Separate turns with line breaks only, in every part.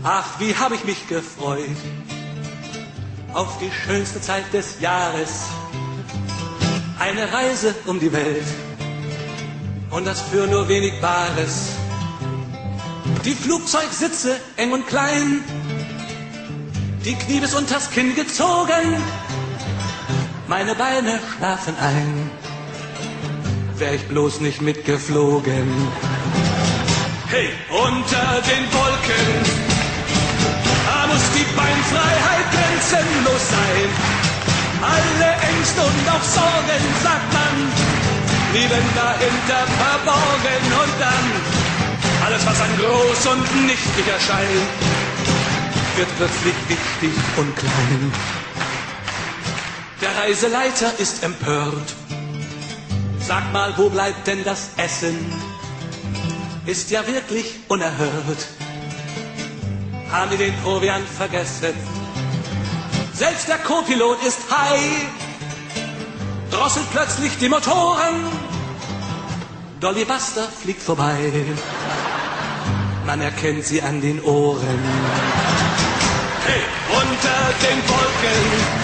Ach, wie hab ich mich gefreut auf die schönste Zeit des Jahres. Eine Reise um die Welt und das für nur wenig Bares. Die Flugzeugsitze eng und klein, die Knie bis unters Kinn gezogen, meine Beine schlafen ein, wär ich bloß nicht mitgeflogen. Hey, unter den Wolken, da muss die Beinfreiheit grenzenlos sein. Alle Ängste und auch Sorgen, sagt man, liegen dahinter verborgen. Und dann, alles was an groß und nichtig erscheint, wird plötzlich wichtig und klein. Der Reiseleiter ist empört. Sag mal, wo bleibt denn das Essen? Ist ja wirklich unerhört. Haben die den Proviant vergessen? Selbst der Co-Pilot ist high, drosselt plötzlich die Motoren. Dolly Buster fliegt vorbei, man erkennt sie an den Ohren. Hey, unter den Wolken,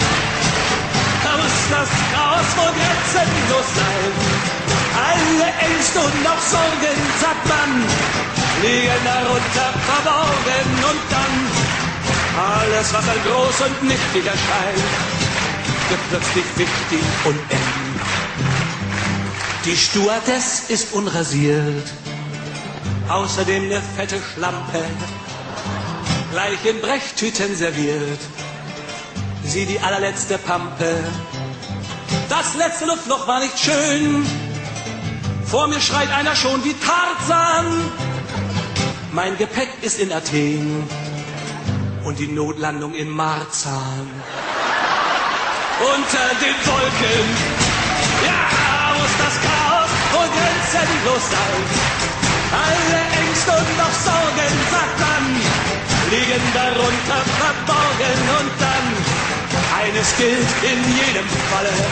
da muss das Chaos wohl grenzenlos sein. Alle Ängste und auch Sorgen, sagt man, liegen darunter verborgen. Und dann, alles was an groß und nichtig erscheint, wird plötzlich wichtig und eng. Die Stewardess ist unrasiert, außerdem eine fette Schlampe, gleich in Brechtüten serviert, sie die allerletzte Pampe. Das letzte Luftloch war nicht schön, vor mir schreit einer schon wie Tarzan. Mein Gepäck ist in Athen und die Notlandung in Marzahn. Unter den Wolken, ja, muss das Chaos wohl grenzenlos sein. Alle Ängste und auch Sorgen, sagt man, liegen darunter verborgen. Und dann, eines gilt in jedem Falle,